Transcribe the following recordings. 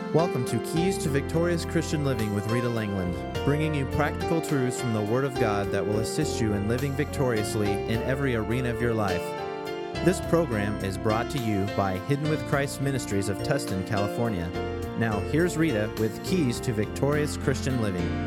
Welcome to Keys to Victorious Christian Living with Rita Langland, bringing you practical truths from the Word of God that will assist you in living victoriously in every arena of your life. This program is brought to you by Hidden with Christ Ministries of Tustin, California. Now, here's Rita with Keys to Victorious Christian Living.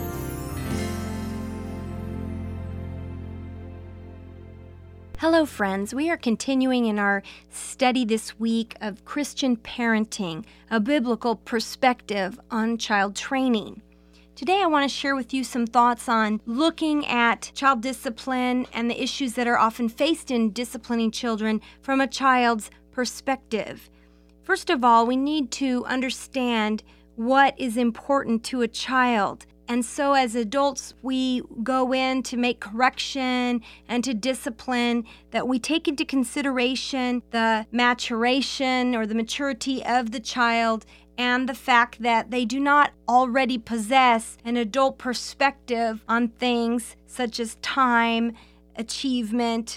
Hello, friends. We are continuing in our study this week of Christian parenting, a biblical perspective on child training. Today, I want to share with you some thoughts on looking at child discipline and the issues that are often faced in disciplining children from a child's perspective. First of all, we need to understand what is important to a child. And so as adults, we go in to make correction and to discipline, that we take into consideration the maturation or the maturity of the child and the fact that they do not already possess an adult perspective on things such as time, achievement,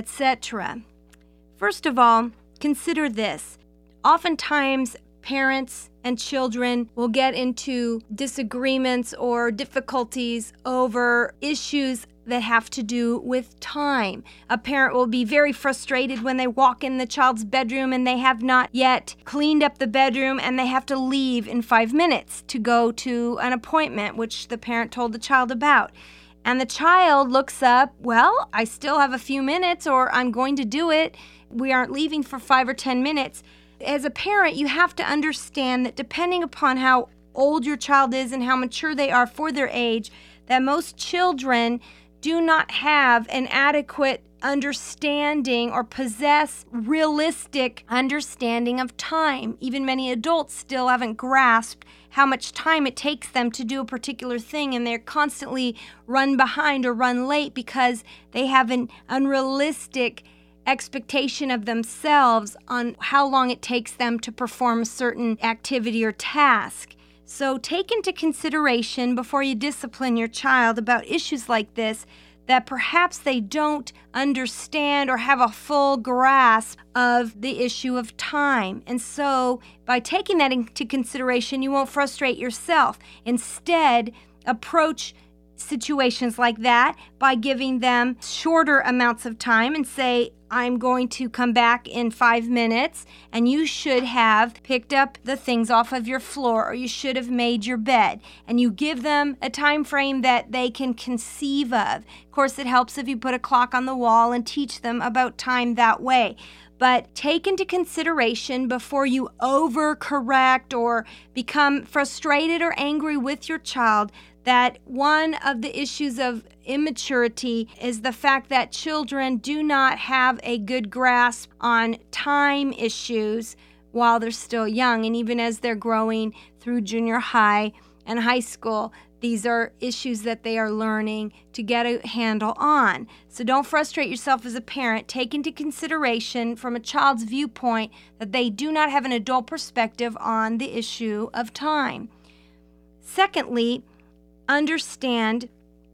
etc. First of all, consider this. Oftentimes, parents and children will get into disagreements or difficulties over issues that have to do with time. A parent will be very frustrated when they walk in the child's bedroom and they have not yet cleaned up the bedroom and they have to leave in 5 minutes to go to an appointment, which the parent told the child about. And the child looks up, well, I still have a few minutes, or I'm going to do it. We aren't leaving for 5 or 10 minutes. As a parent, you have to understand that depending upon how old your child is and how mature they are for their age, that most children do not have an adequate understanding or possess realistic understanding of time. Even many adults still haven't grasped how much time it takes them to do a particular thing, and they're constantly run behind or run late because they have an unrealistic expectation of themselves on how long it takes them to perform a certain activity or task. So take into consideration before you discipline your child about issues like this that perhaps they don't understand or have a full grasp of the issue of time. And so by taking that into consideration, you won't frustrate yourself. Instead, approach situations like that by giving them shorter amounts of time and say, I'm going to come back in 5 minutes, and you should have picked up the things off of your floor, or you should have made your bed. And you give them a time frame that they can conceive of. Of course, it helps if you put a clock on the wall and teach them about time that way. But take into consideration before you overcorrect or become frustrated or angry with your child that one of the issues of immaturity is the fact that children do not have a good grasp on time issues while they're still young. And even as they're growing through junior high and high school, these are issues that they are learning to get a handle on. So don't frustrate yourself as a parent. Take into consideration from a child's viewpoint that they do not have an adult perspective on the issue of time. Secondly, understand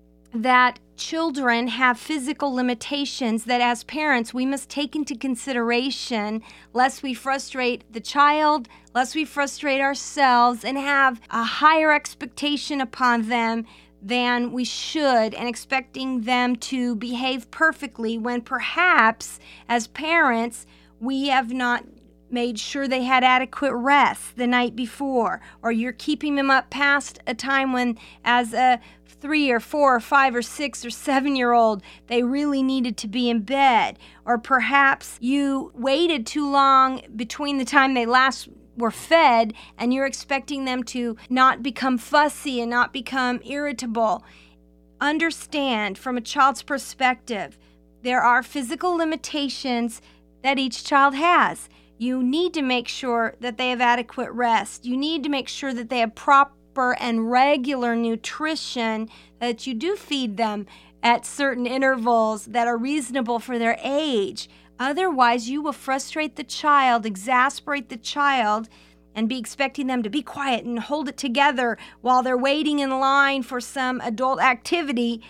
that children have physical limitations that as parents we must take into consideration lest we frustrate the child, lest we frustrate ourselves and have a higher expectation upon them than we should and expecting them to behave perfectly when perhaps as parents we have not made sure they had adequate rest the night before, or you're keeping them up past a time when as a 3 or 4 or 5 or 6 or 7-year-old, they really needed to be in bed. Or perhaps you waited too long between the time they last were fed and you're expecting them to not become fussy and not become irritable. Understand from a child's perspective, there are physical limitations that each child has. You need to make sure that they have adequate rest. You need to make sure that they have proper and regular nutrition, that you do feed them at certain intervals that are reasonable for their age. Otherwise, you will frustrate the child, exasperate the child, and be expecting them to be quiet and hold it together while they're waiting in line for some adult activity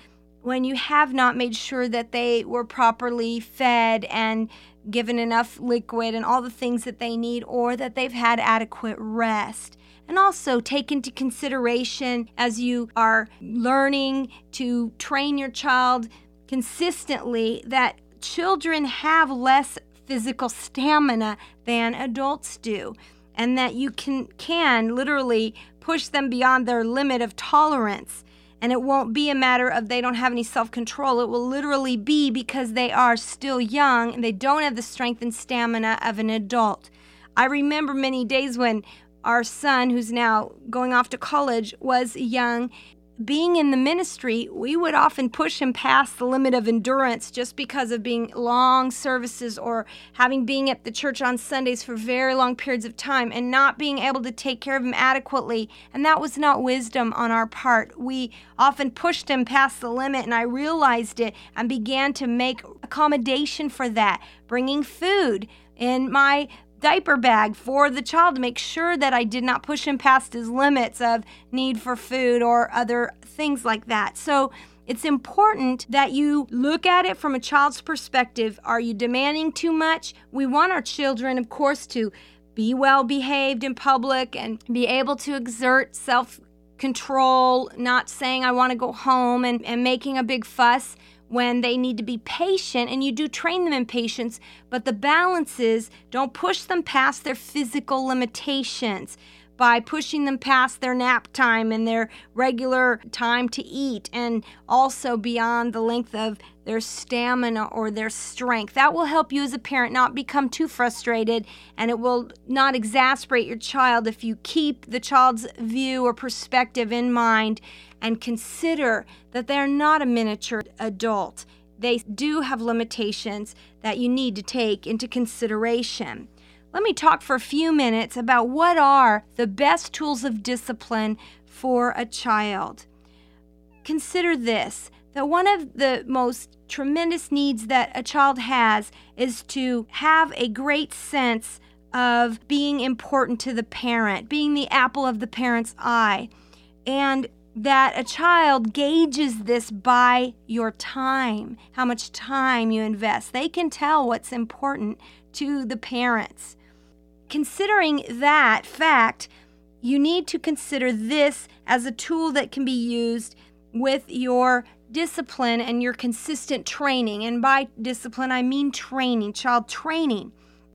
when you have not made sure that they were properly fed and given enough liquid and all the things that they need, or that they've had adequate rest. And also take into consideration, as you are learning to train your child consistently, that children have less physical stamina than adults do, and that you can literally push them beyond their limit of tolerance. And it won't be a matter of they don't have any self-control. It will literally be because they are still young and they don't have the strength and stamina of an adult. I remember many days when our son, who's now going off to college, was young. Being in the ministry, we would often push him past the limit of endurance just because of being long services or being at the church on Sundays for very long periods of time and not being able to take care of him adequately. And that was not wisdom on our part. We often pushed him past the limit, and I realized it and began to make accommodation for that, bringing food in my diaper bag for the child to make sure that I did not push him past his limits of need for food or other things like that. So it's important that you look at it from a child's perspective. Are you demanding too much? We want our children, of course, to be well behaved in public and be able to exert self-control, not saying I want to go home and making a big fuss when they need to be patient, and you do train them in patience, but the balance is don't push them past their physical limitations by pushing them past their nap time and their regular time to eat, and also beyond the length of their stamina or their strength. That will help you as a parent not become too frustrated, and it will not exasperate your child if you keep the child's view or perspective in mind and consider that they're not a miniature adult. They do have limitations that you need to take into consideration. Let me talk for a few minutes about what are the best tools of discipline for a child. Consider this, that one of the most tremendous needs that a child has is to have a great sense of being important to the parent, being the apple of the parent's eye, and that a child gauges this by your time, how much time you invest. They can tell what's important to the parents. Considering that fact, you need to consider this as a tool that can be used with your discipline and your consistent training. And by discipline, I mean training, child training.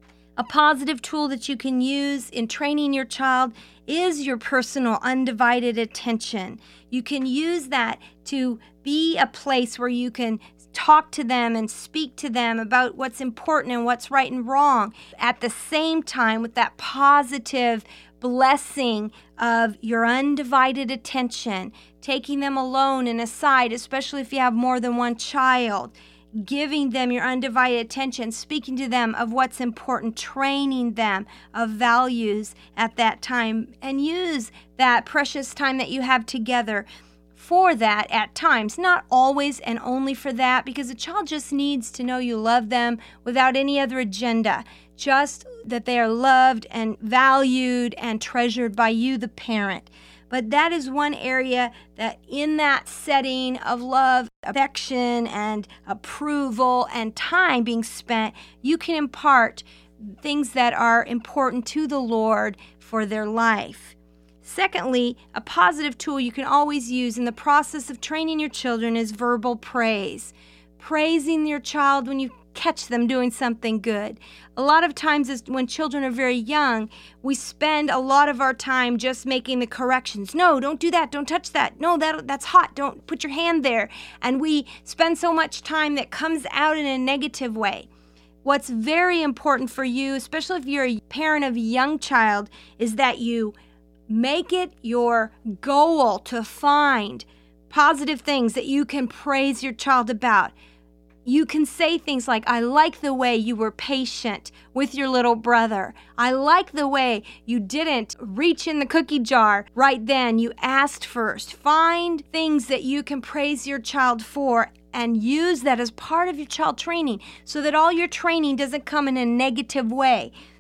A positive tool that you can use in training your child is your personal undivided attention. You can use that to be a place where you can talk to them and speak to them about what's important and what's right and wrong. At the same time, with that positive blessing of your undivided attention, taking them alone and aside, especially if you have more than one child, giving them your undivided attention, speaking to them of what's important, training them of values at that time, and use that precious time that you have together for that at times, not always and only for that, because a child just needs to know you love them without any other agenda, just that they are loved and valued and treasured by you, the parent. But that is one area that in that setting of love, affection, and approval and time being spent, you can impart things that are important to the Lord for their life. Secondly, a positive tool you can always use in the process of training your children is verbal praise. Praising your child when you catch them doing something good. A lot of times when children are very young, we spend a lot of our time just making the corrections. No, don't do that. Don't touch that. No, that's hot. Don't put your hand there. And we spend so much time that comes out in a negative way. What's very important for you, especially if you're a parent of a young child, is that you make it your goal to find positive things that you can praise your child about. You can say things like, I like the way you were patient with your little brother. I like the way you didn't reach in the cookie jar right then. You asked first. Find things that you can praise your child for and use that as part of your child training so that all your training doesn't come in a negative way.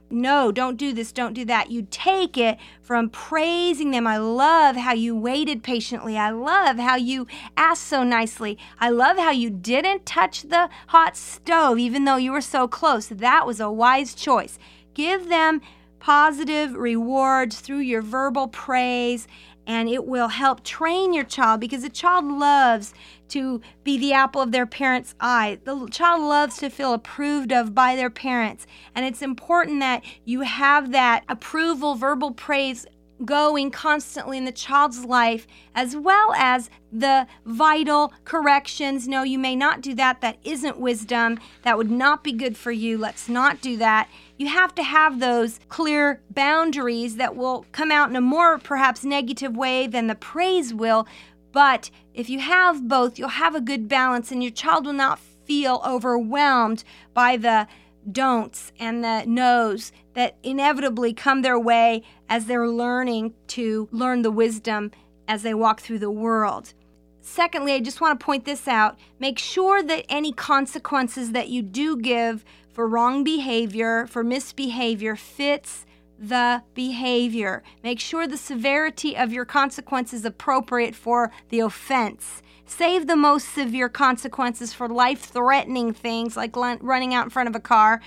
no, don't do this, don't do that. You take it from praising them. I love how you waited patiently. I love how you asked so nicely. I love how you didn't touch the hot stove even though you were so close. That was a wise choice. Give them positive rewards through your verbal praise, and it will help train your child, because a child loves to be the apple of their parents' eye. The child loves to feel approved of by their parents, and it's important that you have that approval, verbal praise going constantly in the child's life, as well as the vital corrections. No, you may not do that. That isn't wisdom. That would not be good for you. Let's not do that. You have to have those clear boundaries that will come out in a more perhaps negative way than the praise will. But if you have both, you'll have a good balance, and your child will not feel overwhelmed by the don'ts and the no's that inevitably come their way as they're learning to learn the wisdom as they walk through the world. Secondly, I just want to point this out. Make sure that any consequences that you do give for wrong behavior, for misbehavior, fits the behavior. Make sure the severity of your consequence is appropriate for the offense. Save the most severe consequences for life-threatening things like running out in front of a car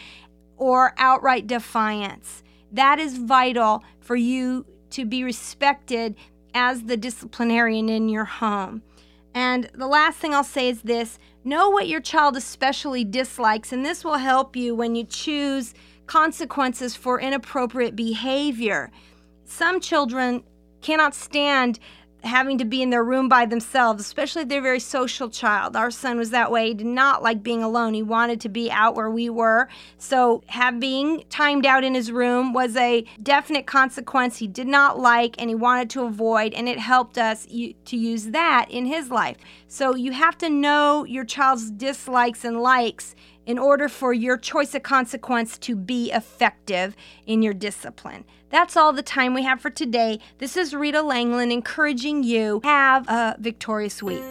or outright defiance. That is vital for you to be respected as the disciplinarian in your home. And the last thing I'll say is this: know what your child especially dislikes, and this will help you when you choose consequences for inappropriate behavior. Some children cannot stand having to be in their room by themselves, especially if they're a very social child. Our son was that way. He did not like being alone. He wanted to be out where we were. So being timed out in his room was a definite consequence he did not like and he wanted to avoid, and it helped us to use that in his life. So you have to know your child's dislikes and likes in order for your choice of consequence to be effective in your discipline. That's all the time we have for today. This is Rita Langland encouraging you, have a victorious week.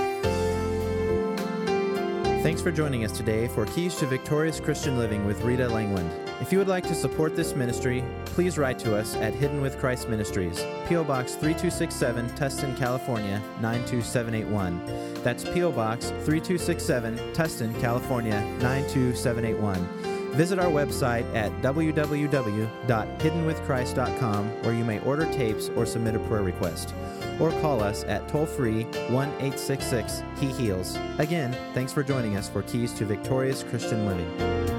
Thanks for joining us today for Keys to Victorious Christian Living with Rita Langland. If you would like to support this ministry, please write to us at Hidden with Christ Ministries, P.O. Box 3267, Tustin, California, 92781. That's P.O. Box 3267, Tustin, California, 92781. Visit our website at www.hiddenwithchrist.com, where you may order tapes or submit a prayer request. Or call us at toll-free 1-866-HE-HEALS. Again, thanks for joining us for Keys to Victorious Christian Living.